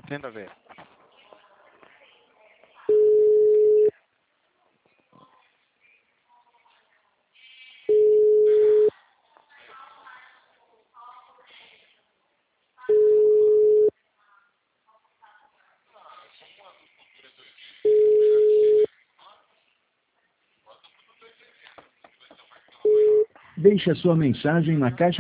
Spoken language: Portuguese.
Tenta ver. Deixe a sua mensagem na caixa